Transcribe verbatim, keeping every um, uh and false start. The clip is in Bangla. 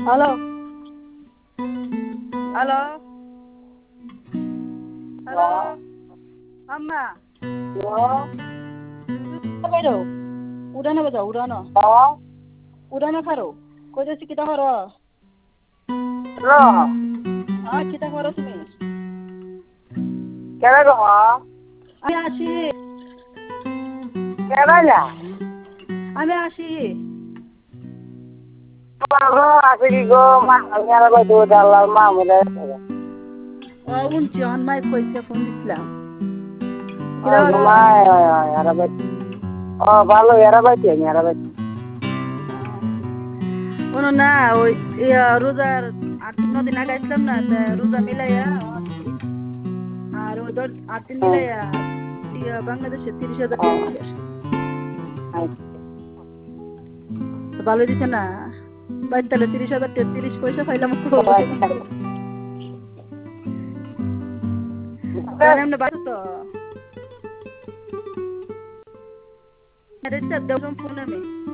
হ্যালো হ্যালো হ্যালো আম্মা বাইরো উড়ানো বাজাও উড়ানো উড়ানো খারো কই যাচ্ছি কিতা করো হ্যাঁ কিতা করো তুমি কেন গো আমি আসি কেন না আমি আসি আছে কি গো মা আমি আর কই দুধ আল্লাহ মা মরে ও উনছি অন মাই কইছে ফোন দিছিলাম ও মা আর ভাই ও ভালো এর ভাই কি আর ভাই কোনো না ওই ইয়া রোজার আট ন দিন আগে আসলাম না তা রোজা মিলাইয়া আর ওই দশ আট দিন মিলাইয়া ইয়া বাংলাদেশে তিরিশ হাজার টাকা দিছে ভালো দিছে না বাইর তাহলে তিরিশ হাজার টাকা তিরিশ পয়সা পাইলাম এমনি বাড়ো তো রেজিস্টার দেবো ফোন আমি